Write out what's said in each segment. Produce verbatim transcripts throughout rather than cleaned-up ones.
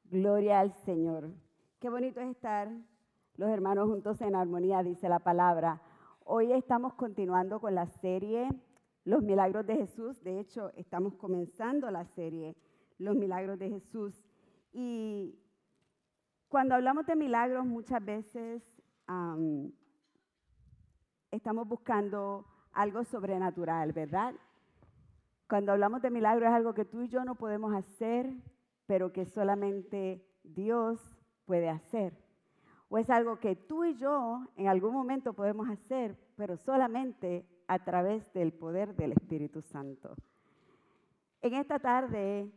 Gloria al Señor. Qué bonito es estar los hermanos juntos en armonía, dice la palabra. Hoy estamos continuando con la serie Los Milagros de Jesús. De hecho, estamos comenzando la serie Los Milagros de Jesús. Y cuando hablamos de milagros, muchas veces um, estamos buscando algo sobrenatural, ¿verdad? Cuando hablamos de milagros es algo que tú y yo no podemos hacer, pero que solamente Dios puede hacer. O es algo que tú y yo en algún momento podemos hacer, pero solamente a través del poder del Espíritu Santo. En esta tarde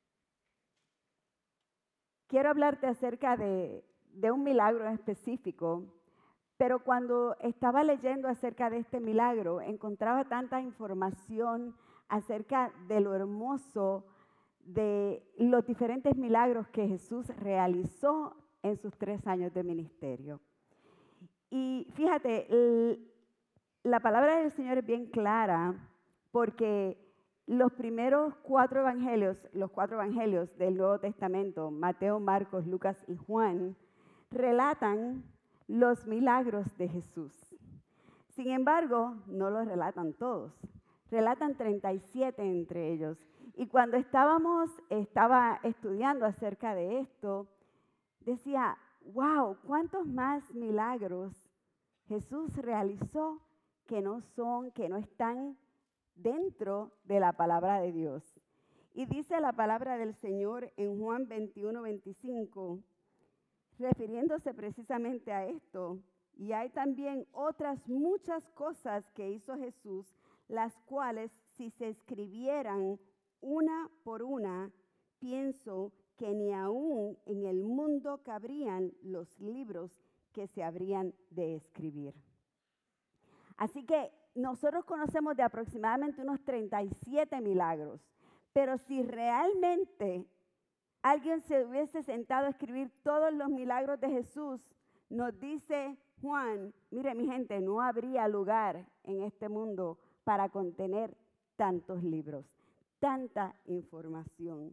quiero hablarte acerca de, de un milagro en específico, pero cuando estaba leyendo acerca de este milagro, encontraba tanta información acerca de lo hermoso de los diferentes milagros que Jesús realizó en sus tres años de ministerio. Y fíjate, la palabra del Señor es bien clara porque los primeros cuatro evangelios, los cuatro evangelios del Nuevo Testamento, Mateo, Marcos, Lucas y Juan, relatan los milagros de Jesús. Sin embargo, no los relatan todos. Relatan treinta y siete entre ellos. Y cuando estábamos, estaba estudiando acerca de esto, decía, wow, ¿cuántos más milagros Jesús realizó que no son, que no están dentro de la palabra de Dios? Y dice la palabra del Señor en Juan veintiuno, veinticinco, refiriéndose precisamente a esto, y hay también otras muchas cosas que hizo Jesús, las cuales si se escribieran una por una, pienso que ni aún en el mundo cabrían los libros que se habrían de escribir. Así que nosotros conocemos de aproximadamente unos treinta y siete milagros, pero si realmente alguien se hubiese sentado a escribir todos los milagros de Jesús, nos dice Juan, mire mi gente, no habría lugar en este mundo para contener tantos libros, tanta información.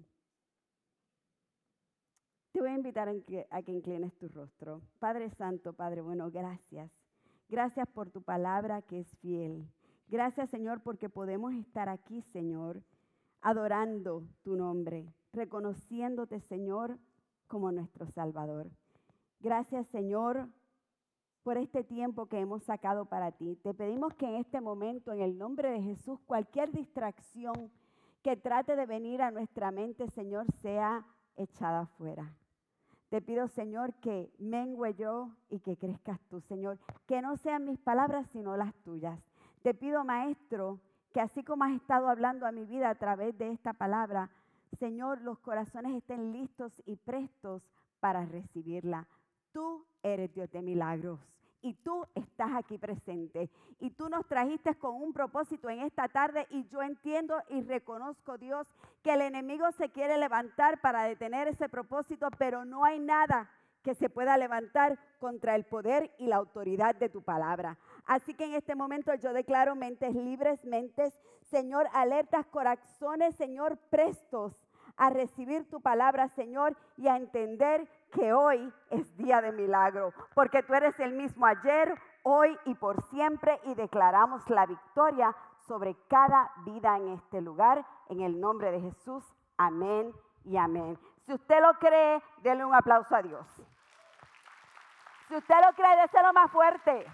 Te voy a invitar a que, a que inclines tu rostro. Padre Santo, Padre bueno, gracias. Gracias por tu palabra que es fiel. Gracias, Señor, porque podemos estar aquí, Señor, adorando tu nombre, reconociéndote, Señor, como nuestro Salvador. Gracias, Señor, por este tiempo que hemos sacado para ti. Te pedimos que en este momento, en el nombre de Jesús, cualquier distracción que trate de venir a nuestra mente, Señor, sea echada afuera. Te pido, Señor, que mengüe yo y que crezcas tú, Señor. Que no sean mis palabras, sino las tuyas. Te pido, Maestro, que así como has estado hablando a mi vida a través de esta palabra, Señor, los corazones estén listos y prestos para recibirla. Tú eres Dios de milagros y tú estás aquí presente. Y tú nos trajiste con un propósito en esta tarde y yo entiendo y reconozco, Dios, que el enemigo se quiere levantar para detener ese propósito, pero no hay nada que se pueda levantar contra el poder y la autoridad de tu palabra. Así que en este momento yo declaro mentes libres, mentes, Señor, alertas, corazones, Señor, prestos a recibir tu palabra, Señor, y a entender que hoy es día de milagro, porque tú eres el mismo ayer, hoy y por siempre, y declaramos la victoria sobre cada vida en este lugar, en el nombre de Jesús. Amén y amén. Si usted lo cree, denle un aplauso a Dios. Si usted lo cree, déselo más fuerte.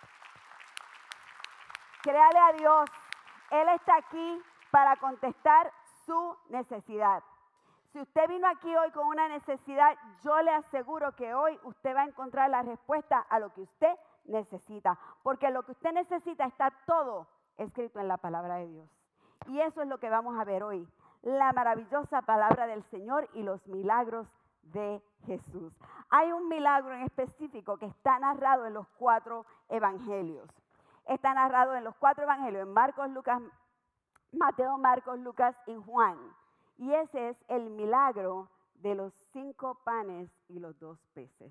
Créale a Dios. Él está aquí para contestar su necesidad. Si usted vino aquí hoy con una necesidad, yo le aseguro que hoy usted va a encontrar la respuesta a lo que usted necesita. Porque lo que usted necesita está todo escrito en la palabra de Dios. Y eso es lo que vamos a ver hoy. La maravillosa palabra del Señor y los milagros de Jesús. Hay un milagro en específico que está narrado en los cuatro evangelios. Está narrado en los cuatro evangelios, en Marcos, Lucas, Mateo, Marcos, Lucas y Juan. Y ese es el milagro de los cinco panes y los dos peces.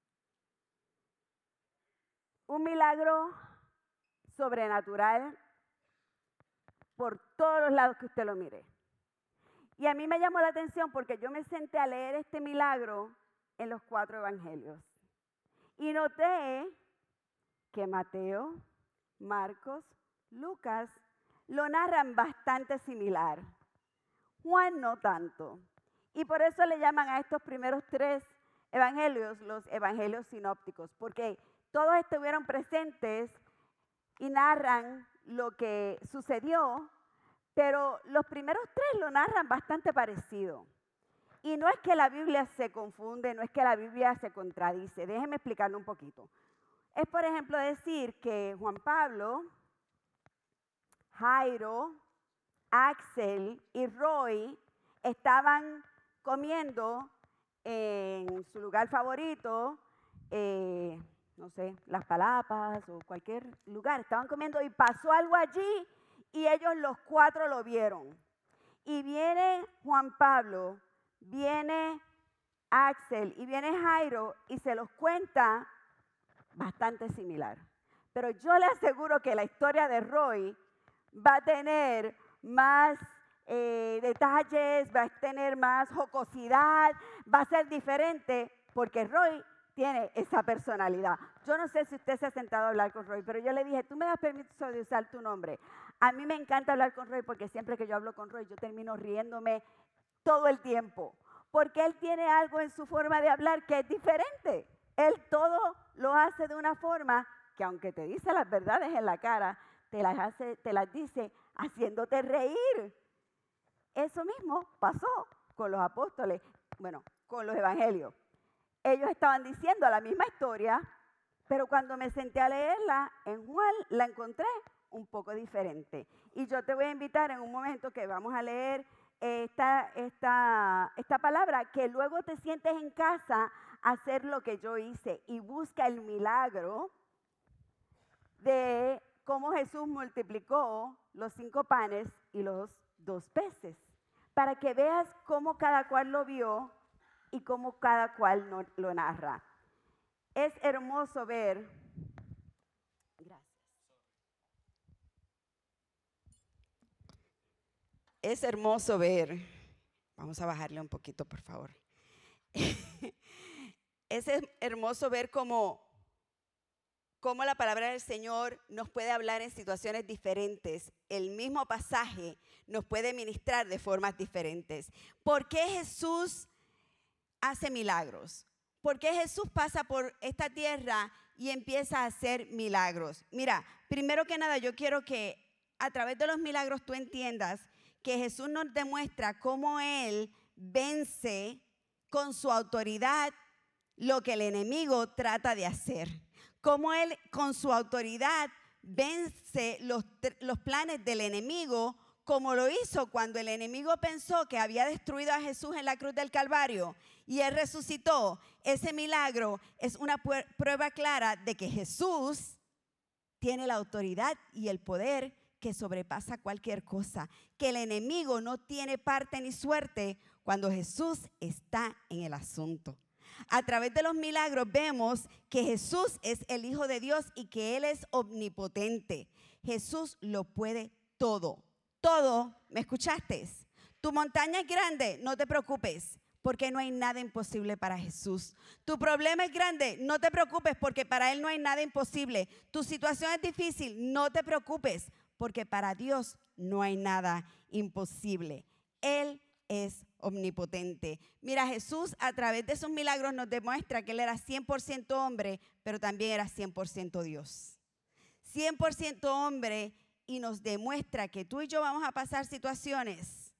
Un milagro sobrenatural por todos los lados que usted lo mire. Y a mí me llamó la atención porque yo me senté a leer este milagro en los cuatro evangelios. Y noté que Mateo, Marcos, Lucas lo narran bastante similar. Juan no tanto. Y por eso le llaman a estos primeros tres evangelios los evangelios sinópticos, porque todos estuvieron presentes y narran lo que sucedió, pero los primeros tres lo narran bastante parecido. Y no es que la Biblia se confunde, no es que la Biblia se contradice. Déjenme explicarlo un poquito. Es, por ejemplo, decir que Juan Pablo, Jairo, Axel y Roy estaban comiendo en su lugar favorito, eh, no sé, Las Palapas o cualquier lugar. Estaban comiendo y pasó algo allí y ellos los cuatro lo vieron. Y viene Juan Pablo, viene Axel y viene Jairo y se los cuenta bastante similar. Pero yo le aseguro que la historia de Roy va a tener más eh, detalles, va a tener más jocosidad, va a ser diferente porque Roy tiene esa personalidad. Yo no sé si usted se ha sentado a hablar con Roy, pero yo le dije, tú me das permiso de usar tu nombre. A mí me encanta hablar con Roy porque siempre que yo hablo con Roy yo termino riéndome todo el tiempo, porque él tiene algo en su forma de hablar que es diferente. Él todo lo hace de una forma que aunque te dice las verdades en la cara, te las, hace, te las dice haciéndote reír. Eso mismo pasó con los apóstoles, bueno, con los evangelios. Ellos estaban diciendo la misma historia, pero cuando me senté a leerla, en Juan la encontré un poco diferente. Y yo te voy a invitar en un momento que vamos a leer esta, esta, esta palabra, que luego te sientes en casa a hacer lo que yo hice y busca el milagro de cómo Jesús multiplicó los cinco panes y los dos peces, para que veas cómo cada cual lo vio y cómo cada cual no, lo narra. Es hermoso ver. Gracias. Es hermoso ver. Vamos a bajarle un poquito, por favor. Es hermoso ver cómo, cómo la palabra del Señor nos puede hablar en situaciones diferentes. El mismo pasaje nos puede ministrar de formas diferentes. ¿Por qué Jesús hace milagros? ¿Por qué Jesús pasa por esta tierra y empieza a hacer milagros? Mira, primero que nada, yo quiero que a través de los milagros tú entiendas que Jesús nos demuestra cómo Él vence con su autoridad lo que el enemigo trata de hacer. Cómo Él con su autoridad vence los, los planes del enemigo, como lo hizo cuando el enemigo pensó que había destruido a Jesús en la cruz del Calvario y Él resucitó. Ese milagro es una prueba clara de que Jesús tiene la autoridad y el poder que sobrepasa cualquier cosa, que el enemigo no tiene parte ni suerte cuando Jesús está en el asunto. A través de los milagros vemos que Jesús es el Hijo de Dios y que Él es omnipotente. Jesús lo puede todo. Todo, ¿me escuchaste? Tu montaña es grande, no te preocupes, porque no hay nada imposible para Jesús. Tu problema es grande, no te preocupes, porque para Él no hay nada imposible. Tu situación es difícil, no te preocupes, porque para Dios no hay nada imposible. Él es omnipotente. Mira, Jesús a través de esos milagros nos demuestra que Él era cien por ciento hombre, pero también era cien por ciento Dios. cien por ciento hombre y nos demuestra que tú y yo vamos a pasar situaciones.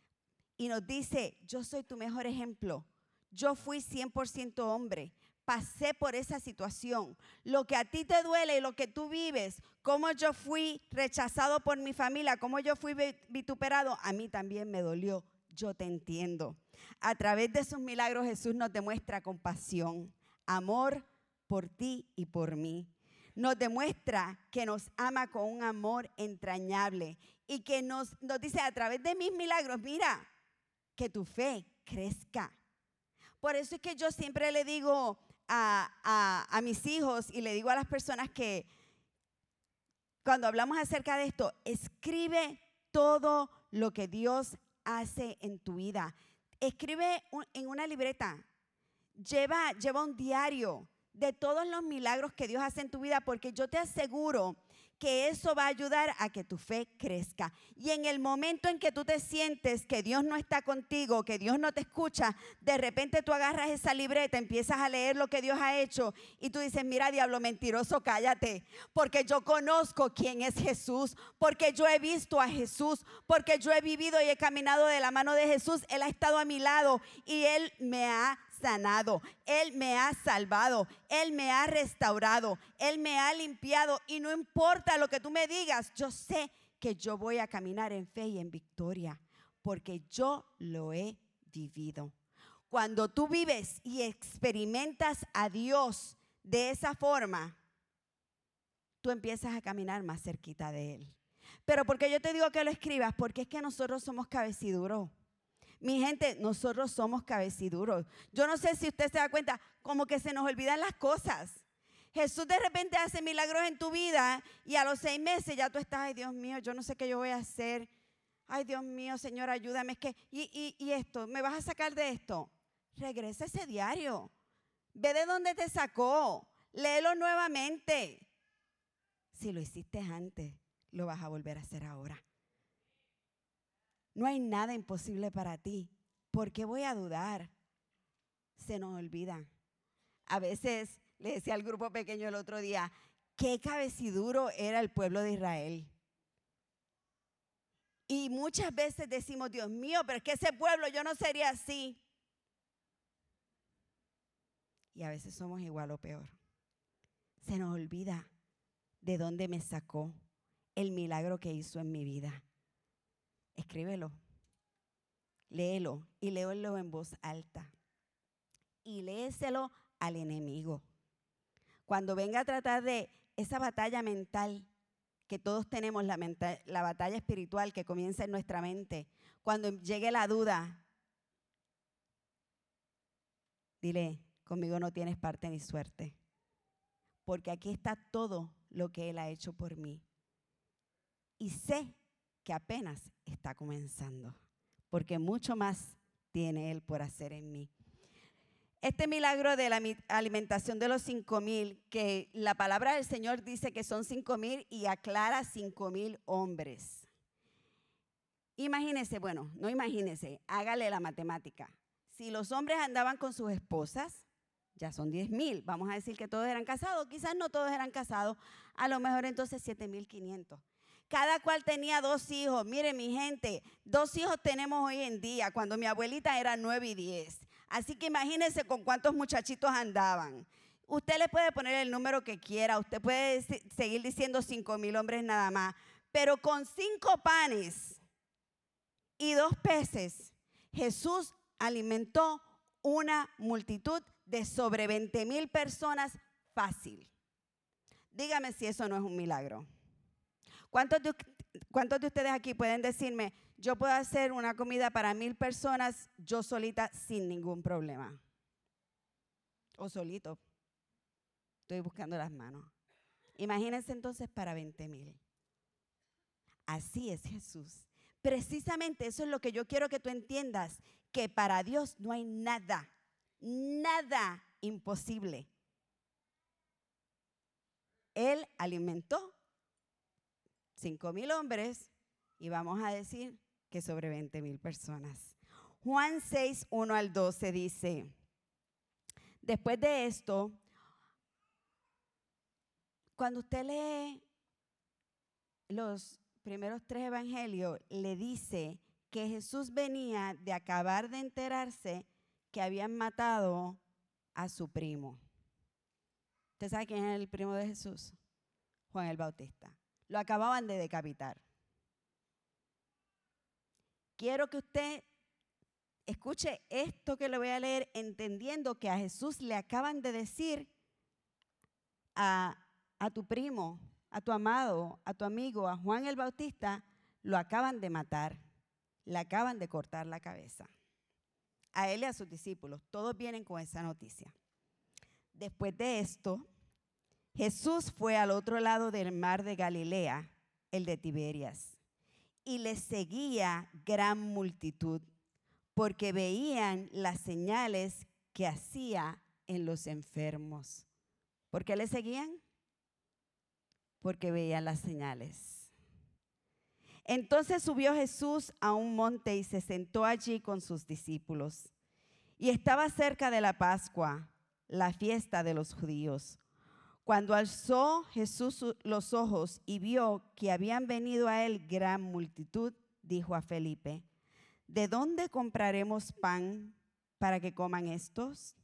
Y nos dice, yo soy tu mejor ejemplo. Yo fui cien por ciento hombre. Pasé por esa situación. Lo que a ti te duele y lo que tú vives, cómo yo fui rechazado por mi familia, cómo yo fui vituperado, a mí también me dolió. Yo te entiendo. A través de sus milagros Jesús nos demuestra compasión, amor por ti y por mí. Nos demuestra que nos ama con un amor entrañable y que nos, nos dice a través de mis milagros, mira, que tu fe crezca. Por eso es que yo siempre le digo a, a, a mis hijos y le digo a las personas que cuando hablamos acerca de esto, escribe todo lo que Dios hace en tu vida. Escribe un, en una libreta, lleva, lleva un diario de todos los milagros que Dios hace en tu vida, porque yo te aseguro que eso va a ayudar a que tu fe crezca. Y en el momento en que tú te sientes que Dios no está contigo, que Dios no te escucha, de repente tú agarras esa libreta, empiezas a leer lo que Dios ha hecho y tú dices, mira, diablo mentiroso, cállate, porque yo conozco quién es Jesús, porque yo he visto a Jesús, porque yo he vivido y he caminado de la mano de Jesús. Él ha estado a mi lado y Él me ha sanado, Él me ha salvado, Él me ha restaurado, Él me ha limpiado, y no importa lo que tú me digas, yo sé que yo voy a caminar en fe y en victoria, porque yo lo he vivido. Cuando tú vives y experimentas a Dios de esa forma, tú empiezas a caminar más cerquita de Él. Pero ¿por qué yo te digo que lo escribas? Porque es que nosotros somos cabeciduros. Mi gente, nosotros somos cabeciduros. Yo no sé si usted se da cuenta, como que se nos olvidan las cosas. Jesús de repente hace milagros en tu vida y a los seis meses ya tú estás, ay Dios mío, yo no sé qué yo voy a hacer. Ay Dios mío, Señor, ayúdame. Es que, y, y, y esto, ¿me vas a sacar de esto? Regresa ese diario. Ve de dónde te sacó. Léelo nuevamente. Si lo hiciste antes, lo vas a volver a hacer ahora. No hay nada imposible para ti. ¿Por qué voy a dudar? Se nos olvida. A veces le decía al grupo pequeño el otro día, qué cabeciduro era el pueblo de Israel. Y muchas veces decimos, Dios mío, pero es que ese pueblo yo no sería así. Y a veces somos igual o peor. Se nos olvida de dónde me sacó, el milagro que hizo en mi vida. Escríbelo, léelo y léelo en voz alta. Y léeselo al enemigo. Cuando venga a tratar de esa batalla mental, que todos tenemos, la, mental, la batalla espiritual que comienza en nuestra mente, cuando llegue la duda, dile, conmigo no tienes parte ni suerte, porque aquí está todo lo que Él ha hecho por mí. Y sé que apenas está comenzando, porque mucho más tiene Él por hacer en mí. Este milagro de la alimentación de los cinco mil, que la palabra del Señor dice que son cinco mil y aclara cinco mil hombres. Imagínese, bueno, no imagínese, hágale la matemática. Si los hombres andaban con sus esposas, ya son diez mil. Vamos a decir que todos eran casados, quizás no todos eran casados, a lo mejor entonces siete mil quinientos. Cada cual tenía dos hijos. Mire, mi gente, dos hijos tenemos hoy en día, cuando mi abuelita era nueve y diez. Así que imagínense con cuántos muchachitos andaban. Usted le puede poner el número que quiera, usted puede seguir diciendo cinco mil hombres nada más, pero con cinco panes y dos peces, Jesús alimentó una multitud de sobre veinte mil personas fácil. Dígame si eso no es un milagro. ¿Cuántos de, ¿Cuántos de ustedes aquí pueden decirme, yo puedo hacer una comida para mil personas yo solita sin ningún problema? O solito. Estoy buscando las manos. Imagínense entonces para veinte mil. Así es Jesús. Precisamente eso es lo que yo quiero que tú entiendas, que para Dios no hay nada, nada imposible. Él alimentó cinco mil hombres y vamos a decir que sobre veinte mil personas. Juan seis, uno al doce dice, después de esto, cuando usted lee los primeros tres evangelios, le dice que Jesús venía de acabar de enterarse que habían matado a su primo. ¿Usted sabe quién es el primo de Jesús? Juan el Bautista. Lo acababan de decapitar. Quiero que usted escuche esto que le voy a leer, entendiendo que a Jesús le acaban de decir a, a tu primo, a tu amado, a tu amigo, a Juan el Bautista, lo acaban de matar, le acaban de cortar la cabeza. A él y a sus discípulos, todos vienen con esa noticia. Después de esto, Jesús fue al otro lado del mar de Galilea, el de Tiberias, y le seguía gran multitud, porque veían las señales que hacía en los enfermos. ¿Por qué le seguían? Porque veían las señales. Entonces subió Jesús a un monte y se sentó allí con sus discípulos. Y estaba cerca de la Pascua, la fiesta de los judíos. Cuando alzó Jesús los ojos y vio que habían venido a él gran multitud, dijo a Felipe: ¿de dónde compraremos pan para que coman estos?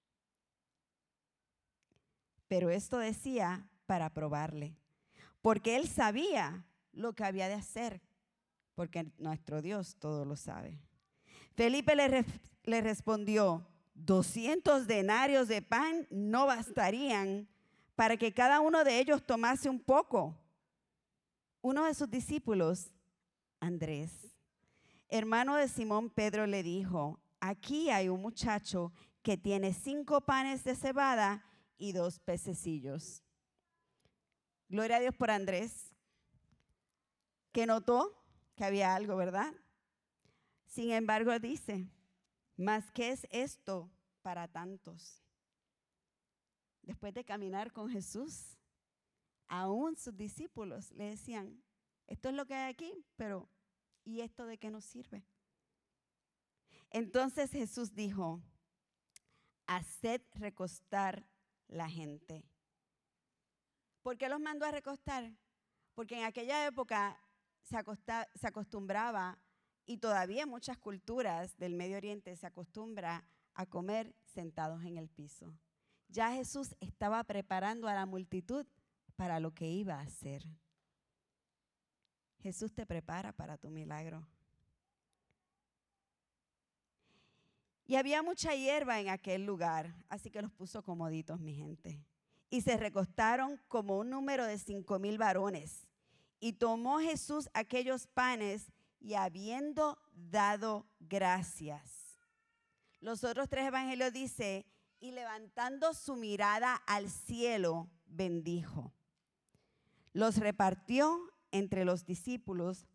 Pero esto decía para probarle, porque él sabía lo que había de hacer, porque nuestro Dios todo lo sabe. Felipe le, re- le respondió: doscientos denarios de pan no bastarían para que cada uno de ellos tomase un poco. Uno de sus discípulos, Andrés, hermano de Simón Pedro, le dijo: aquí hay un muchacho que tiene cinco panes de cebada y dos pececillos. Gloria a Dios por Andrés, que notó que había algo, ¿verdad? Sin embargo, dice: ¿mas qué es esto para tantos? Después de caminar con Jesús, aún sus discípulos le decían: esto es lo que hay aquí, pero ¿y esto de qué nos sirve? Entonces Jesús dijo: haced recostar la gente. ¿Por qué los mandó a recostar? Porque en aquella época se, acosta, se acostumbraba, y todavía en muchas culturas del Medio Oriente se acostumbra a comer sentados en el piso. Ya Jesús estaba preparando a la multitud para lo que iba a hacer. Jesús te prepara para tu milagro. Y había mucha hierba en aquel lugar, así que los puso comoditos, mi gente. Y se recostaron como un número de cinco mil varones. Y tomó Jesús aquellos panes y habiendo dado gracias. Los otros tres evangelios dice: y levantando su mirada al cielo, bendijo. Los repartió entre los discípulos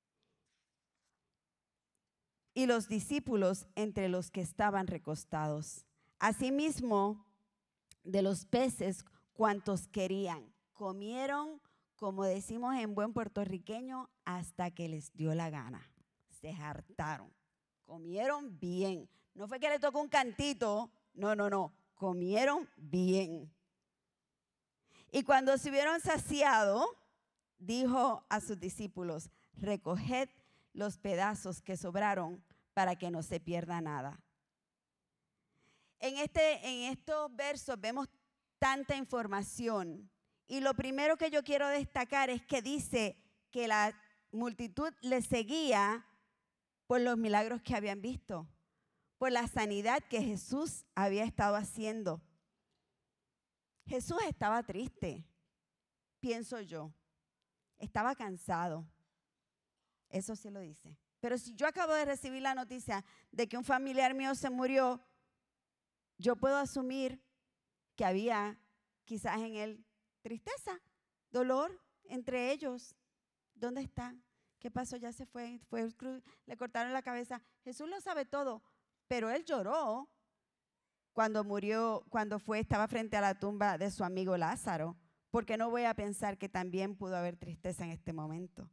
y los discípulos entre los que estaban recostados. Asimismo, de los peces cuantos querían, comieron, como decimos en buen puertorriqueño, hasta que les dio la gana. Se hartaron, comieron bien. No fue que le tocó un cantito, no, no, no, comieron bien. Y cuando se hubieron saciado, dijo a sus discípulos: recoged los pedazos que sobraron para que no se pierda nada. En, este, en estos versos vemos tanta información, y lo primero que yo quiero destacar es que dice que la multitud le seguía por los milagros que habían visto, por la sanidad que Jesús había estado haciendo. Jesús estaba triste, pienso yo, estaba cansado, eso sí lo dice. Pero si yo acabo de recibir la noticia de que un familiar mío se murió, yo puedo asumir que había quizás en él tristeza, dolor entre ellos. ¿Dónde está? ¿Qué pasó? Ya se fue, fue le cortaron la cabeza. Jesús lo sabe todo, pero él lloró cuando murió, cuando fue, estaba frente a la tumba de su amigo Lázaro, porque no voy a pensar que también pudo haber tristeza en este momento.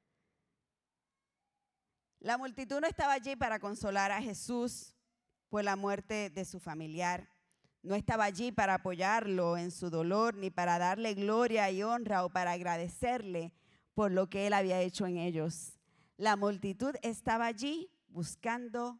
La multitud no estaba allí para consolar a Jesús por la muerte de su familiar. No estaba allí para apoyarlo en su dolor, ni para darle gloria y honra o para agradecerle por lo que él había hecho en ellos. La multitud estaba allí buscando,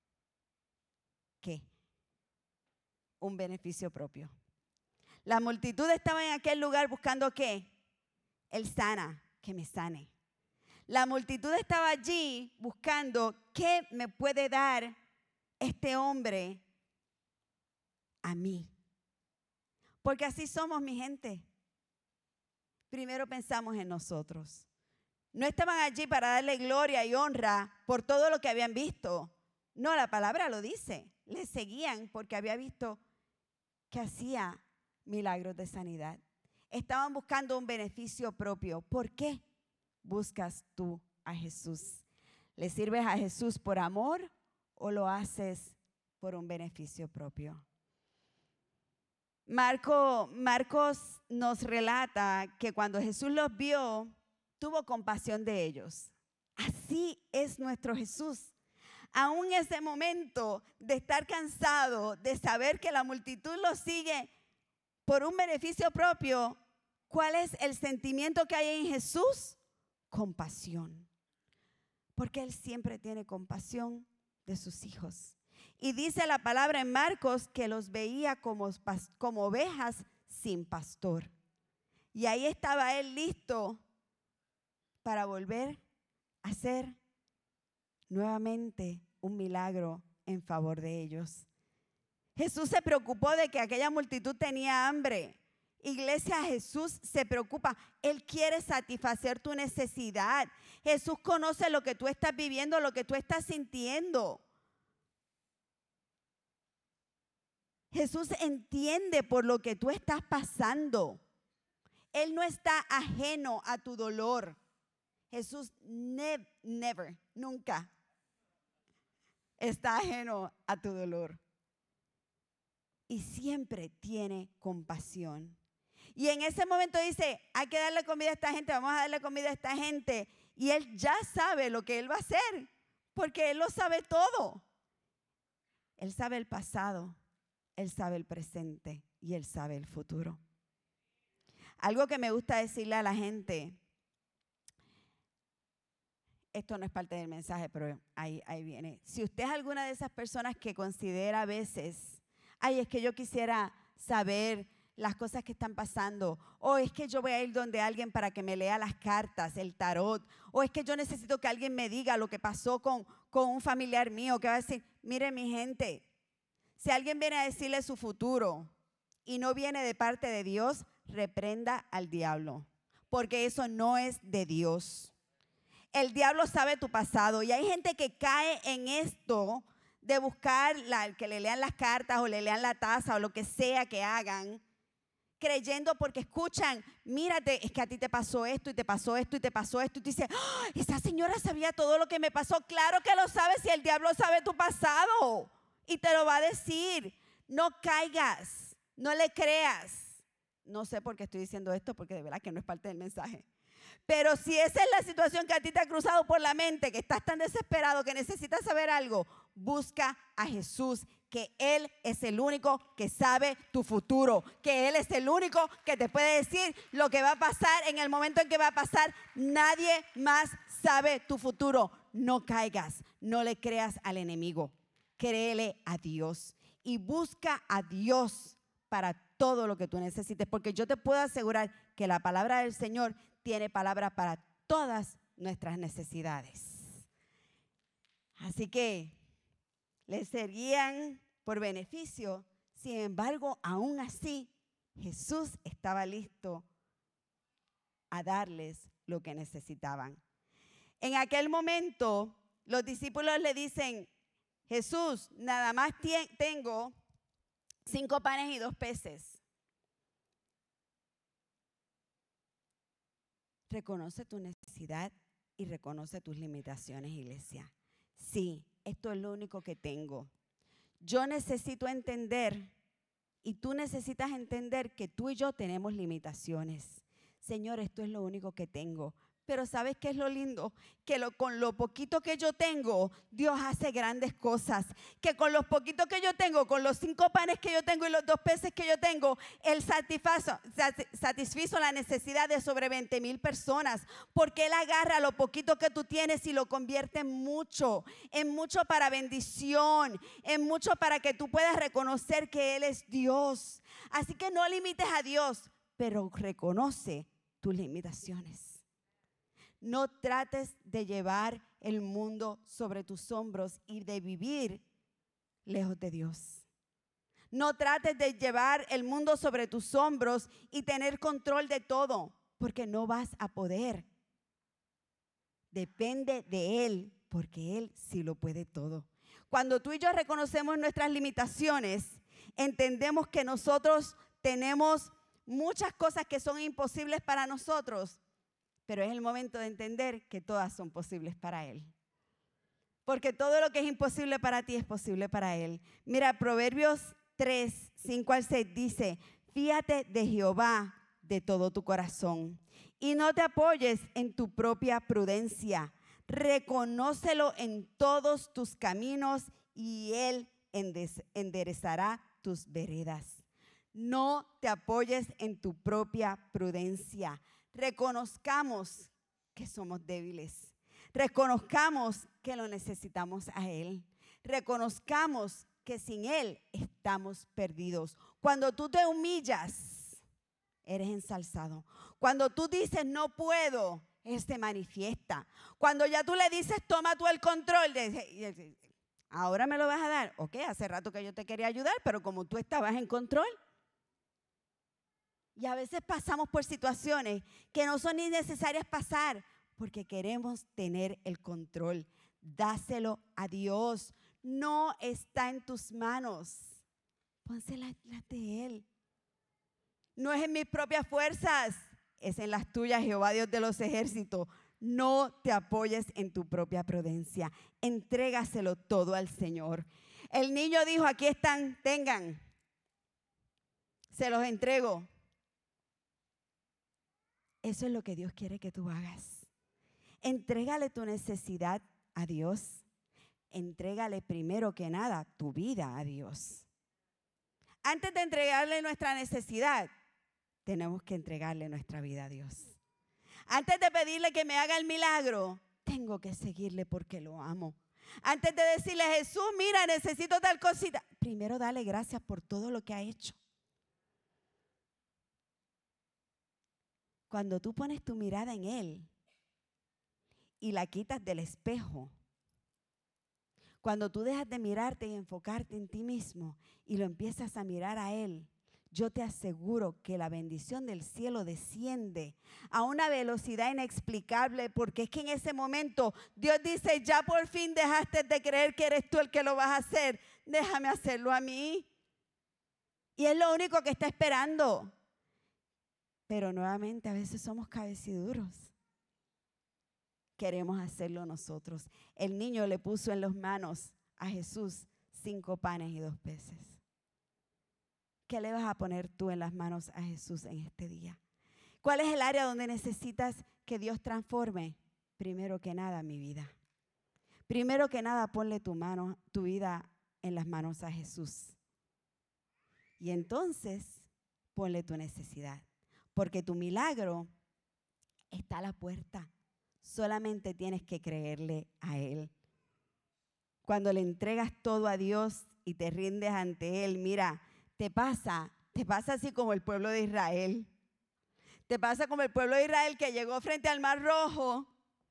¿qué? Un beneficio propio. La multitud estaba en aquel lugar buscando, ¿qué? Él sana, que me sane. La multitud estaba allí buscando, ¿qué me puede dar este hombre a mí? Porque así somos, mi gente. Primero pensamos en nosotros. No estaban allí para darle gloria y honra por todo lo que habían visto. No, la palabra lo dice. Le seguían porque había visto que hacía milagros de sanidad. Estaban buscando un beneficio propio. ¿Por qué buscas tú a Jesús? ¿Le sirves a Jesús por amor o lo haces por un beneficio propio? Marco, Marcos nos relata que cuando Jesús los vio, tuvo compasión de ellos. Así es nuestro Jesús. Aún en ese momento de estar cansado, de saber que la multitud lo sigue por un beneficio propio, ¿cuál es el sentimiento que hay en Jesús? Compasión. Porque Él siempre tiene compasión de sus hijos. Y dice la palabra en Marcos que los veía como, como ovejas sin pastor. Y ahí estaba Él listo para volver a hacer nuevamente un milagro en favor de ellos. Jesús se preocupó de que aquella multitud tenía hambre. Iglesia, Jesús se preocupa. Él quiere satisfacer tu necesidad. Jesús conoce lo que tú estás viviendo, lo que tú estás sintiendo. Jesús entiende por lo que tú estás pasando. Él no está ajeno a tu dolor. Jesús ne- never, nunca está ajeno a tu dolor. Y siempre tiene compasión. Y en ese momento dice, hay que darle comida a esta gente, vamos a darle comida a esta gente. Y Él ya sabe lo que Él va a hacer, porque Él lo sabe todo. Él sabe el pasado, Él sabe el presente y Él sabe el futuro. Algo que me gusta decirle a la gente, esto no es parte del mensaje, pero ahí, ahí viene. Si usted es alguna de esas personas que considera a veces, ay, es que yo quisiera saber las cosas que están pasando, o es que yo voy a ir donde alguien para que me lea las cartas, el tarot, o es que yo necesito que alguien me diga lo que pasó con, con un familiar mío, que va a decir, mire mi gente, si alguien viene a decirle su futuro y no viene de parte de Dios, reprenda al diablo, porque eso no es de Dios. El diablo sabe tu pasado y hay gente que cae en esto de buscar la, que le lean las cartas o le lean la taza o lo que sea que hagan, creyendo porque escuchan, mírate, es que a ti te pasó esto y te pasó esto y te pasó esto y tú dices, ¡oh, esa señora sabía todo lo que me pasó! Claro que lo sabe si el diablo sabe tu pasado y te lo va a decir. No caigas, no le creas. No sé por qué estoy diciendo esto, porque de verdad que no es parte del mensaje. Pero si esa es la situación que a ti te ha cruzado por la mente, que estás tan desesperado, que necesitas saber algo, busca a Jesús, que Él es el único que sabe tu futuro, que Él es el único que te puede decir lo que va a pasar en el momento en que va a pasar. Nadie más sabe tu futuro. No caigas, no le creas al enemigo, créele a Dios y busca a Dios para todo lo que tú necesites, porque yo te puedo asegurar que la palabra del Señor tiene palabra para todas nuestras necesidades. Así que les seguían por beneficio. Sin embargo, aún así, Jesús estaba listo a darles lo que necesitaban. En aquel momento, los discípulos le dicen, Jesús, nada más tengo cinco panes y dos peces. Reconoce tu necesidad y reconoce tus limitaciones, iglesia. Sí, esto es lo único que tengo. Yo necesito entender y tú necesitas entender que tú y yo tenemos limitaciones. Señor, esto es lo único que tengo. Pero ¿sabes qué es lo lindo? Que lo, con lo poquito que yo tengo, Dios hace grandes cosas. Que con los poquitos que yo tengo, con los cinco panes que yo tengo y los dos peces que yo tengo, Él satisfazo, satisfizo la necesidad de sobre veinte mil personas. Porque Él agarra lo poquito que tú tienes y lo convierte en mucho. En mucho para bendición. En mucho para que tú puedas reconocer que Él es Dios. Así que no limites a Dios, pero reconoce tus limitaciones. No trates de llevar el mundo sobre tus hombros y de vivir lejos de Dios. No trates de llevar el mundo sobre tus hombros y tener control de todo, porque no vas a poder. Depende de Él, porque Él sí lo puede todo. Cuando tú y yo reconocemos nuestras limitaciones, entendemos que nosotros tenemos muchas cosas que son imposibles para nosotros, pero es el momento de entender que todas son posibles para Él. Porque todo lo que es imposible para ti es posible para Él. Mira, Proverbios tres, cinco al seis dice, fíate de Jehová de todo tu corazón y no te apoyes en tu propia prudencia. Reconócelo en todos tus caminos y Él enderezará tus veredas. No te apoyes en tu propia prudencia. Reconozcamos que somos débiles. Reconozcamos que lo necesitamos a Él. Reconozcamos que sin Él estamos perdidos. Cuando tú te humillas, eres ensalzado. Cuando tú dices no puedo, Él se manifiesta. Cuando ya tú le dices toma tú el control, de, ahora me lo vas a dar. Ok, hace rato que yo te quería ayudar, pero como tú estabas en control. Y a veces pasamos por situaciones que no son ni necesarias pasar porque queremos tener el control. Dáselo a Dios. No está en tus manos. Pónselas las de Él. No es en mis propias fuerzas, es en las tuyas, Jehová Dios de los ejércitos. No te apoyes en tu propia prudencia. Entrégaselo todo al Señor. El niño dijo, aquí están, tengan. Se los entrego. Eso es lo que Dios quiere que tú hagas. Entrégale tu necesidad a Dios. Entrégale primero que nada tu vida a Dios. Antes de entregarle nuestra necesidad, tenemos que entregarle nuestra vida a Dios. Antes de pedirle que me haga el milagro, tengo que seguirle porque lo amo. Antes de decirle a Jesús, mira, necesito tal cosita, primero dale gracias por todo lo que ha hecho. Cuando tú pones tu mirada en Él y la quitas del espejo, cuando tú dejas de mirarte y enfocarte en ti mismo y lo empiezas a mirar a Él, yo te aseguro que la bendición del cielo desciende a una velocidad inexplicable, porque es que en ese momento Dios dice, ya por fin dejaste de creer que eres tú el que lo vas a hacer, déjame hacerlo a mí. Y es lo único que está esperando. Pero nuevamente a veces somos cabeciduros. Queremos hacerlo nosotros. El niño le puso en las manos a Jesús cinco panes y dos peces. ¿Qué le vas a poner tú en las manos a Jesús en este día? ¿Cuál es el área donde necesitas que Dios transforme? Primero que nada, mi vida. Primero que nada, ponle tu mano, tu vida en las manos a Jesús. Y entonces, ponle tu necesidad. Porque tu milagro está a la puerta. Solamente tienes que creerle a Él. Cuando le entregas todo a Dios y te rindes ante Él, mira, te pasa, te pasa así como el pueblo de Israel. Te pasa como el pueblo de Israel que llegó frente al Mar Rojo.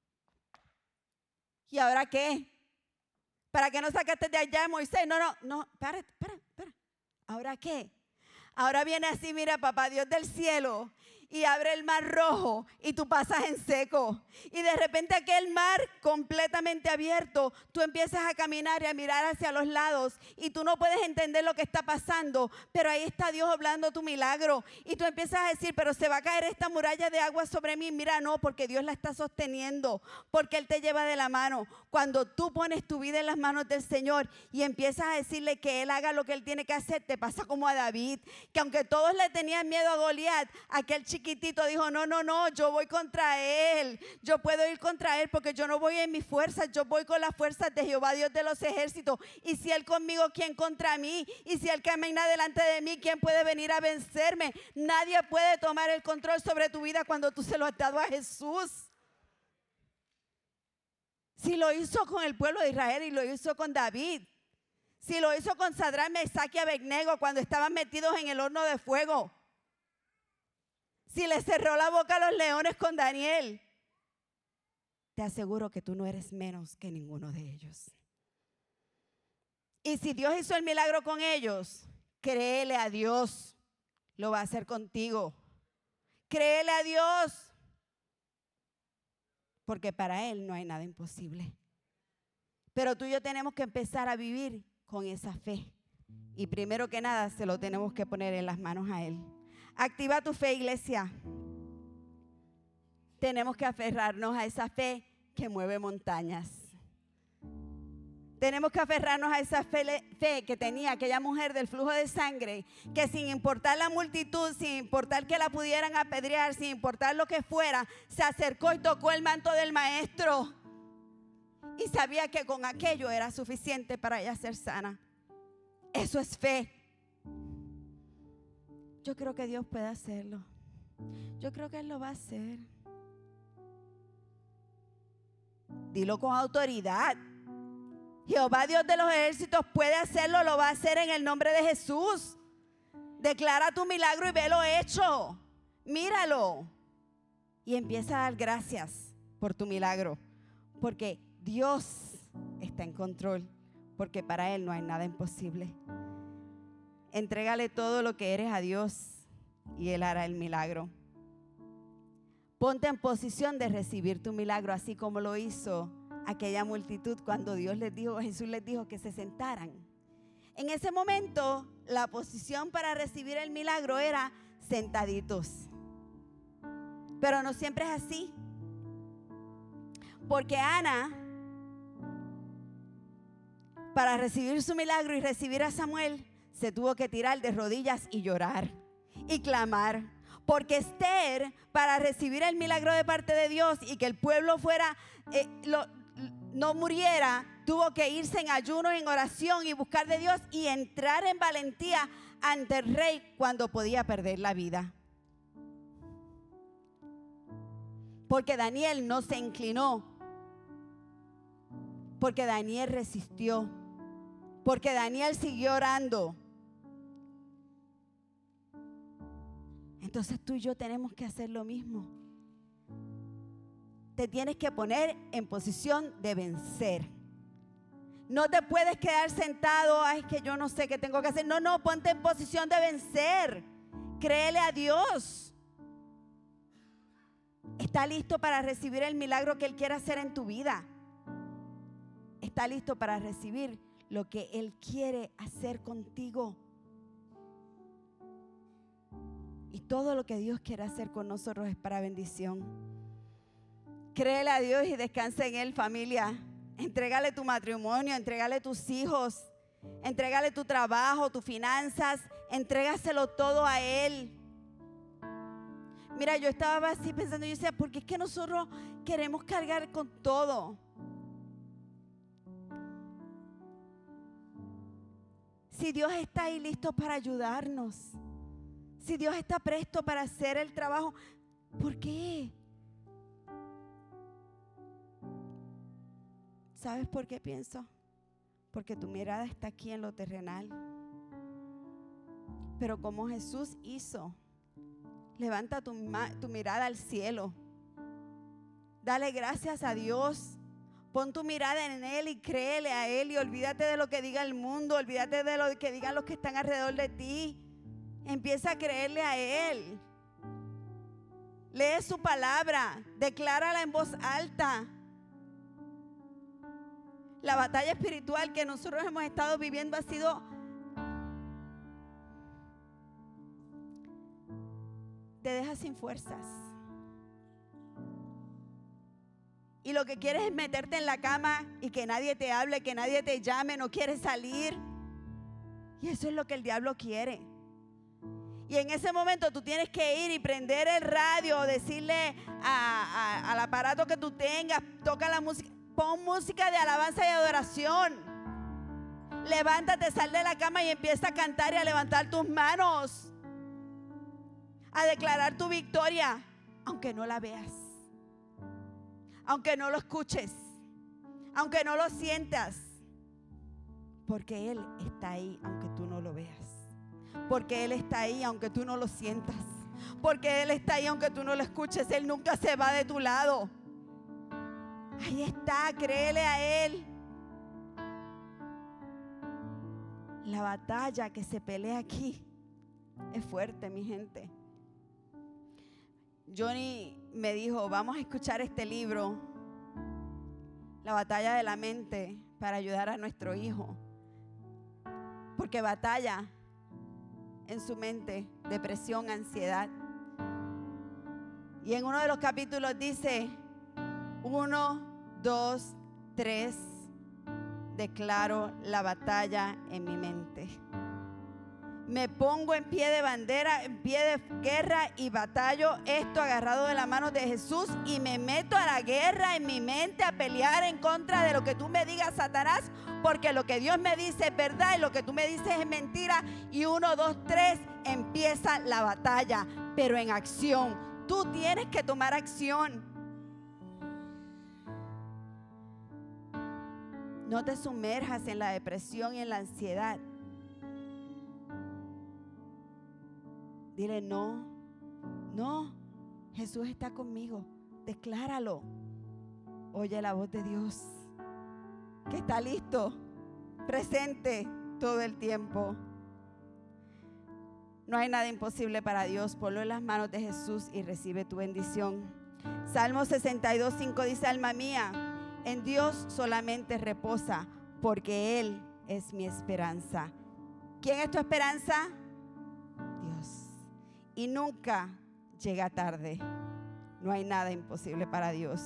¿Y ahora qué? ¿Para qué no sacaste de allá, Moisés? No, no, no, espera, espera, espera. ¿Ahora qué? Ahora viene así, mira, papá Dios del cielo, y abre el mar rojo y tú pasas en seco. Y de repente aquel mar completamente abierto, tú empiezas a caminar y a mirar hacia los lados y tú no puedes entender lo que está pasando, pero ahí está Dios obrando tu milagro. Y tú empiezas a decir, pero se va a caer esta muralla de agua sobre mí. Mira, no, porque Dios la está sosteniendo, porque Él te lleva de la mano. Cuando tú pones tu vida en las manos del Señor y empiezas a decirle que Él haga lo que Él tiene que hacer, te pasa como a David, que aunque todos le tenían miedo a Goliat, aquel chiquitito dijo, no, no, no, yo voy contra él, yo puedo ir contra él porque yo no voy en mis fuerzas, yo voy con las fuerzas de Jehová Dios de los ejércitos, y si Él conmigo, ¿quién contra mí? Y si Él camina delante de mí, ¿quién puede venir a vencerme? Nadie puede tomar el control sobre tu vida cuando tú se lo has dado a Jesús. Si lo hizo con el pueblo de Israel y lo hizo con David, si lo hizo con Sadrach, Mesach y Abednego cuando estaban metidos en el horno de fuego, si le cerró la boca a los leones con Daniel, te aseguro que tú no eres menos que ninguno de ellos. Y si Dios hizo el milagro con ellos, créele a Dios, lo va a hacer contigo. Créele a Dios, porque para Él no hay nada imposible. Pero tú y yo tenemos que empezar a vivir con esa fe. Y primero que nada, se lo tenemos que poner en las manos a Él. Activa tu fe, iglesia. Tenemos que aferrarnos a esa fe que mueve montañas. Tenemos que aferrarnos a esa fe, fe que tenía aquella mujer del flujo de sangre, que sin importar la multitud, sin importar que la pudieran apedrear, sin importar lo que fuera, se acercó y tocó el manto del maestro. Y sabía que con aquello era suficiente para ella ser sana. Eso es fe. Yo creo que Dios puede hacerlo. Yo creo que Él lo va a hacer. Dilo con autoridad. Jehová Dios de los ejércitos puede hacerlo, lo va a hacer en el nombre de Jesús. Declara tu milagro y velo hecho. Míralo. Y empieza a dar gracias por tu milagro. Porque Dios está en control. Porque para Él no hay nada imposible. Entrégale todo lo que eres a Dios y Él hará el milagro. Ponte en posición de recibir tu milagro, así como lo hizo aquella multitud cuando Dios les dijo, Jesús les dijo que se sentaran. En ese momento, la posición para recibir el milagro era sentaditos. Pero no siempre es así. Porque Ana, para recibir su milagro y recibir a Samuel, se tuvo que tirar de rodillas y llorar y clamar. Porque Esther, para recibir el milagro de parte de Dios y que el pueblo fuera, eh, lo, no muriera, tuvo que irse en ayuno, en oración y buscar de Dios y entrar en valentía ante el rey cuando podía perder la vida. Porque Daniel no se inclinó. Porque Daniel resistió. Porque Daniel siguió orando. Entonces tú y yo tenemos que hacer lo mismo. Te tienes que poner en posición de vencer. No te puedes quedar sentado, ay, es que yo no sé qué tengo que hacer. No, no, ponte en posición de vencer. Créele a Dios. Está listo para recibir el milagro que Él quiere hacer en tu vida. Está listo para recibir lo que Él quiere hacer contigo. Y todo lo que Dios quiere hacer con nosotros es para bendición. Créele a Dios y descansa en Él, familia. Entrégale tu matrimonio, entrégale tus hijos, entrégale tu trabajo, tus finanzas, entrégaselo todo a Él. Mira, yo estaba así pensando, yo decía, ¿por qué es que nosotros queremos cargar con todo? Si Dios está ahí listo para ayudarnos, si Dios está presto para hacer el trabajo, ¿por qué? ¿Sabes por qué pienso? Porque tu mirada está aquí en lo terrenal. Pero como Jesús hizo, levanta tu, tu mirada al cielo. Dale gracias a Dios. Pon tu mirada en Él y créele a Él y olvídate de lo que diga el mundo, olvídate de lo que digan los que están alrededor de ti. Empieza a creerle a Él. Lee su palabra, declárala en voz alta. La batalla espiritual que nosotros hemos estado viviendo ha sido, te deja sin fuerzas. Y lo que quieres es meterte en la cama y que nadie te hable, que nadie te llame, no quieres salir. Y eso es lo que el diablo quiere. Y en ese momento tú tienes que ir y prender el radio, decirle a, a, al aparato que tú tengas, toca la música, pon música de alabanza y adoración. Levántate, sal de la cama y empieza a cantar y a levantar tus manos, a declarar tu victoria, aunque no la veas, aunque no lo escuches, aunque no lo sientas, porque Él está ahí aunque tú no lo veas. Porque Él está ahí aunque tú no lo sientas. Porque Él está ahí aunque tú no lo escuches. Él nunca se va de tu lado. Ahí está, créele a Él. La batalla que se pelea aquí es fuerte, mi gente. Johnny me dijo, vamos a escuchar este libro, La batalla de la mente, para ayudar a nuestro hijo. Porque batalla en su mente, depresión, ansiedad. Y en uno de los capítulos dice, uno, dos, tres, declaro la batalla en mi mente. Me pongo en pie de bandera, en pie de guerra y batallo esto agarrado de la mano de Jesús y me meto a la guerra en mi mente a pelear en contra de lo que tú me digas, Satanás, porque lo que Dios me dice es verdad y lo que tú me dices es mentira. Y uno, dos, tres, empieza la batalla, pero en acción. Tú tienes que tomar acción. No te sumerjas en la depresión y en la ansiedad. Dile, no, no, Jesús está conmigo. Decláralo. Oye la voz de Dios, que está listo, presente todo el tiempo. No hay nada imposible para Dios. Ponlo en las manos de Jesús y recibe tu bendición. Salmo sesenta y dos, cinco dice, alma mía, en Dios solamente reposa, porque Él es mi esperanza. ¿Quién es tu esperanza? Dios. Y nunca llega tarde. No hay nada imposible para Dios.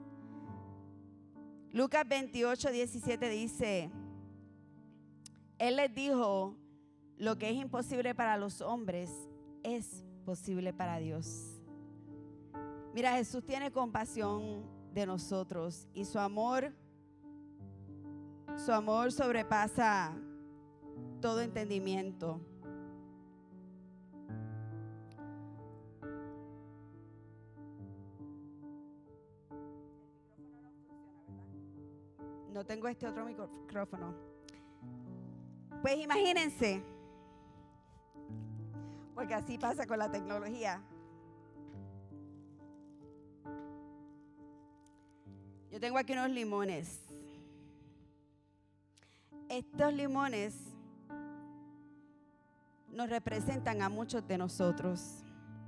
Lucas veintiocho, diecisiete dice, Él les dijo, lo que es imposible para los hombres es posible para Dios. Mira, Jesús tiene compasión de nosotros y su amor, su amor sobrepasa todo entendimiento. No tengo este otro micrófono. Pues imagínense, porque así pasa con la tecnología. Yo tengo aquí unos limones. Estos limones nos representan a muchos de nosotros.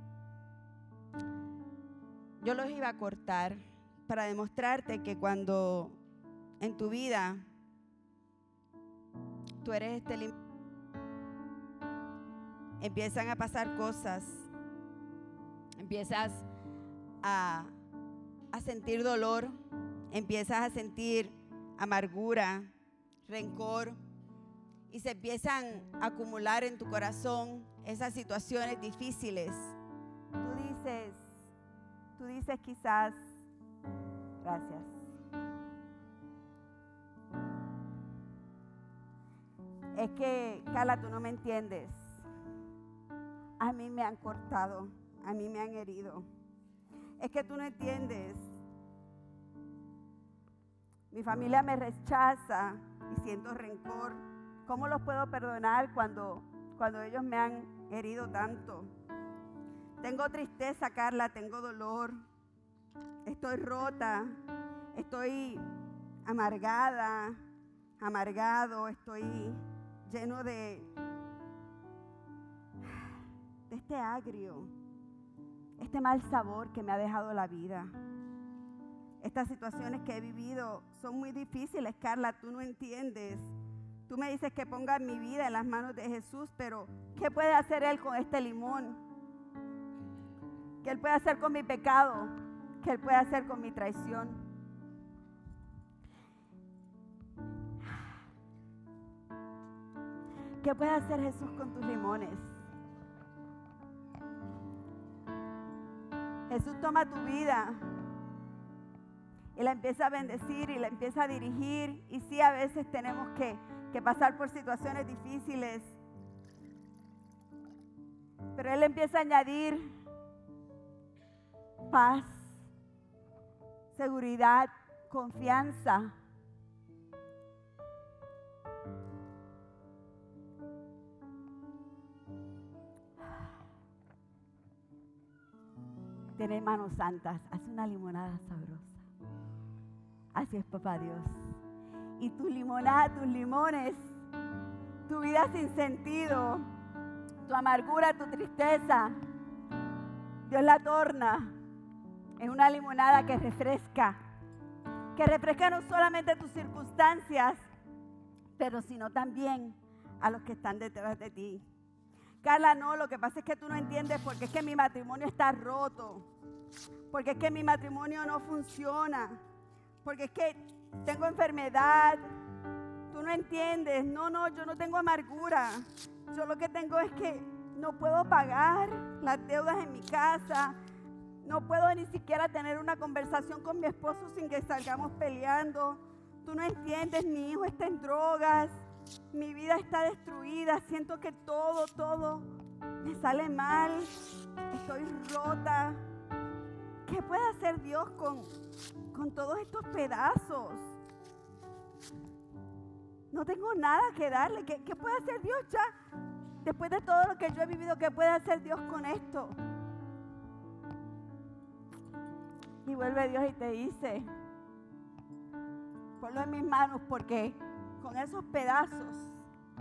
Yo los iba a cortar para demostrarte que cuando en tu vida tú eres este limón, empiezan a pasar cosas, empiezas a, a sentir dolor, empiezas a sentir amargura, rencor, y se empiezan a acumular en tu corazón esas situaciones difíciles. Tú dices, tú dices quizás, gracias. Es que, Carla, tú no me entiendes. A mí me han cortado, a mí me han herido. Es que tú no entiendes. Mi familia me rechaza y siento rencor. ¿Cómo los puedo perdonar cuando, cuando ellos me han herido tanto? Tengo tristeza, Carla, tengo dolor. Estoy rota, estoy amargada, amargado, estoy lleno de, de este agrio, este mal sabor que me ha dejado la vida. Estas situaciones que he vivido son muy difíciles, Carla, tú no entiendes. Tú me dices que ponga mi vida en las manos de Jesús, pero ¿qué puede hacer Él con este limón? ¿Qué Él puede hacer con mi pecado? ¿Qué Él puede hacer con mi traición? ¿Qué puede hacer Jesús con tus limones? Jesús toma tu vida y la empieza a bendecir y la empieza a dirigir. Y sí, a veces tenemos que, que pasar por situaciones difíciles, pero Él empieza a añadir paz, seguridad, confianza. Tienes manos santas, haz una limonada sabrosa. Así es, papá Dios. Y tu limonada, tus limones, tu vida sin sentido, tu amargura, tu tristeza, Dios la torna en una limonada que refresca, que refresca no solamente tus circunstancias, pero sino también a los que están detrás de ti. Carla, no, lo que pasa es que tú no entiendes porque es que mi matrimonio está roto. porque es que mi matrimonio no funciona, porque es que tengo enfermedad. Tú no entiendes. No, no, yo no tengo amargura. Yo lo que tengo es que no puedo pagar las deudas en mi casa. No puedo ni siquiera tener una conversación con mi esposo sin que salgamos peleando. Tú no entiendes, mi hijo está en drogas, mi vida está destruida, siento que todo, todo me sale mal, estoy rota. ¿Qué puede hacer Dios con, con todos estos pedazos? No tengo nada que darle. ¿Qué, qué puede hacer Dios ya? Después de todo lo que yo he vivido, ¿qué puede hacer Dios con esto? Y vuelve Dios y te dice, ponlo en mis manos, porque con esos pedazos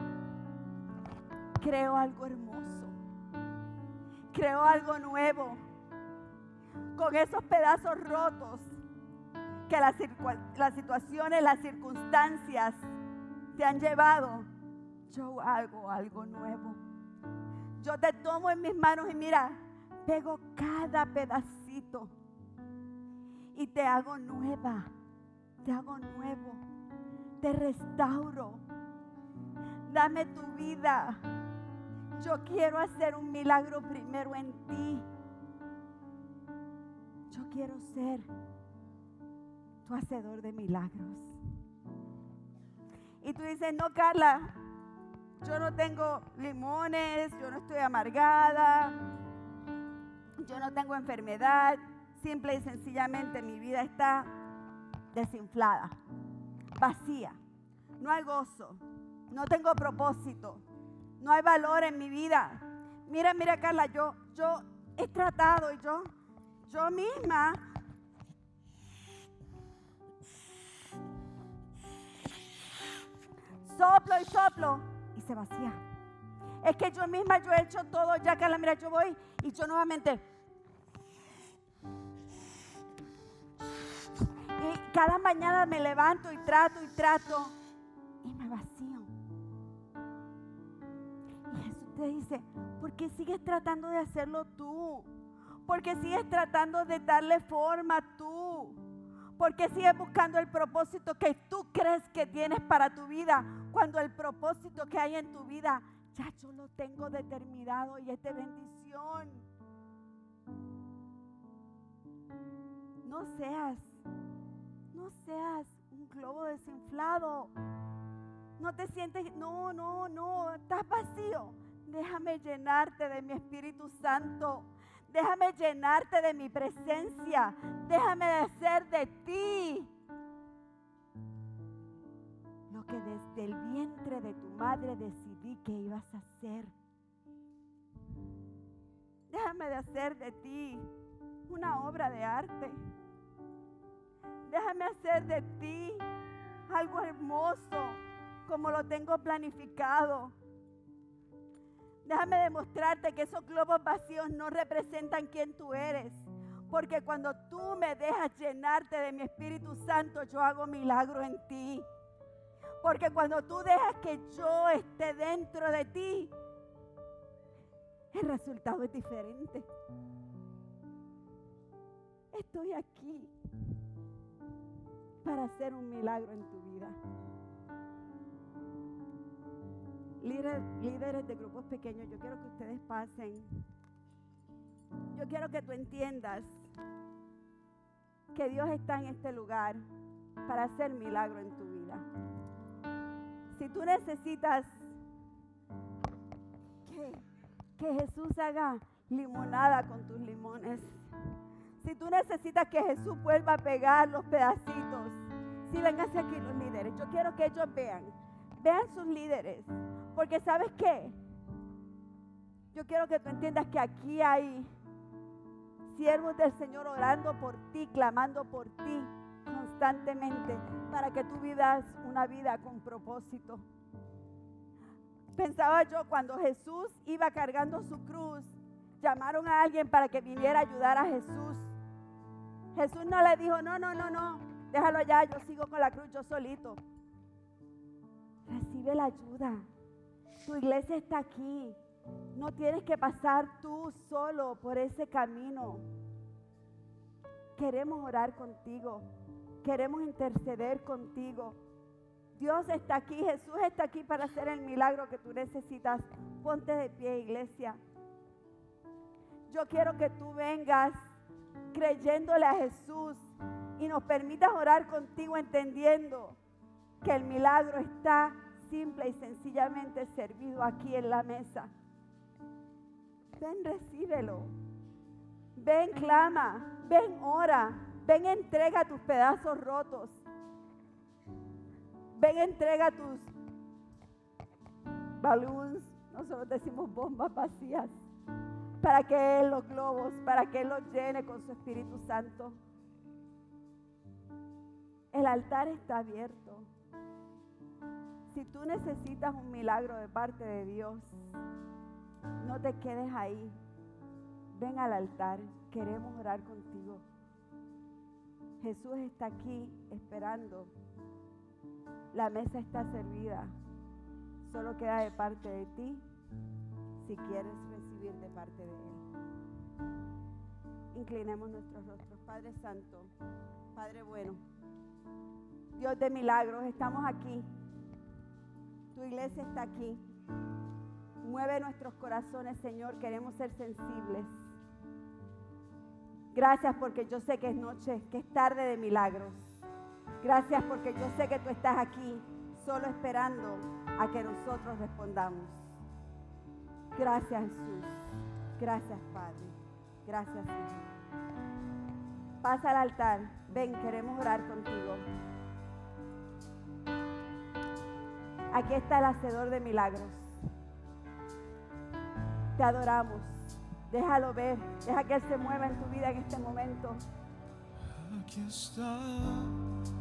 creo algo hermoso, creo algo nuevo. Con esos pedazos rotos que las, las situaciones, las circunstancias te han llevado, yo hago algo nuevo. Yo te tomo en mis manos y mira, pego cada pedacito y te hago nueva, te hago nuevo, te restauro. Dame tu vida. Yo quiero hacer un milagro primero en ti. Yo quiero ser tu hacedor de milagros. Y tú dices, no, Carla, yo no tengo limones, yo no estoy amargada, yo no tengo enfermedad. Simple y sencillamente mi vida está desinflada, vacía. No hay gozo, no tengo propósito, no hay valor en mi vida. Mira, mira, Carla, yo, yo he tratado y yo, yo misma soplo y soplo y se vacía. Es que yo misma yo he hecho todo ya, Carla, mira, yo voy y yo nuevamente. Y cada mañana me levanto y trato y trato y me vacío. Y Jesús te dice, ¿por qué sigues tratando de hacerlo tú? ¿Por qué sigues tratando de darle forma tú? ¿Por qué sigues buscando el propósito que tú crees que tienes para tu vida, cuando el propósito que hay en tu vida ya yo lo tengo determinado y es de bendición? No seas No seas un globo desinflado. No te sientes, no, no, no, estás vacío. Déjame llenarte de mi Espíritu Santo. Déjame llenarte de mi presencia. Déjame hacer de ti lo que desde el vientre de tu madre decidí que ibas a hacer. Déjame de hacer de ti una obra de arte. Déjame hacer de ti algo hermoso como lo tengo planificado. Déjame demostrarte que esos globos vacíos no representan quién tú eres. Porque cuando tú me dejas llenarte de mi Espíritu Santo, yo hago milagro en ti. Porque cuando tú dejas que yo esté dentro de ti, el resultado es diferente. Estoy aquí para hacer un milagro en tu vida. Líder, líderes de grupos pequeños, yo quiero que ustedes pasen. Yo quiero que tú entiendas que Dios está en este lugar para hacer milagro en tu vida. Si tú necesitas que, que Jesús haga limonada con tus limones, si tú necesitas que Jesús vuelva a pegar los pedacitos, si vengan hacia aquí los líderes, yo quiero que ellos vean, vean sus líderes, porque ¿sabes qué? Yo quiero que tú entiendas que aquí hay siervos del Señor orando por ti, clamando por ti constantemente, para que tú vivas una vida con propósito. Pensaba yo, cuando Jesús iba cargando su cruz, llamaron a alguien para que viniera a ayudar a Jesús. Jesús no le dijo, no, no, no, no, déjalo allá, yo sigo con la cruz yo solito. Recibe la ayuda. Tu iglesia está aquí. No tienes que pasar tú solo por ese camino. queremos orar contigo, queremos interceder contigo. Dios está aquí, Jesús está aquí para hacer el milagro que tú necesitas. Ponte de pie, iglesia. Yo quiero que tú vengas creyéndole a Jesús y nos permitas orar contigo entendiendo que el milagro está simple y sencillamente servido aquí en la mesa. Ven, recíbelo. Ven, clama. Ven, ora. Ven, entrega tus pedazos rotos. Ven, entrega tus balloons. Nosotros decimos bombas vacías. Para que Él los globos, para que Él los llene con su Espíritu Santo. El altar está abierto. Si tú necesitas un milagro de parte de Dios, no te quedes ahí. Ven al altar, queremos orar contigo. Jesús está aquí esperando. La mesa está servida. Solo queda de parte de ti si quieres recibir de parte de Él. Inclinemos nuestros rostros. Padre Santo, Padre bueno, Dios de milagros, estamos aquí. Tu iglesia está aquí. Mueve nuestros corazones, Señor. Queremos ser sensibles. Gracias porque yo sé que es noche, que es tarde de milagros. Gracias porque yo sé que tú estás aquí, solo esperando a que nosotros respondamos. Gracias, Jesús. Gracias, Padre. Gracias, Hijo. Pasa al altar. Ven, queremos orar contigo. Aquí está el hacedor de milagros. Te adoramos. Déjalo ver. Deja que Él se mueva en tu vida en este momento. Aquí está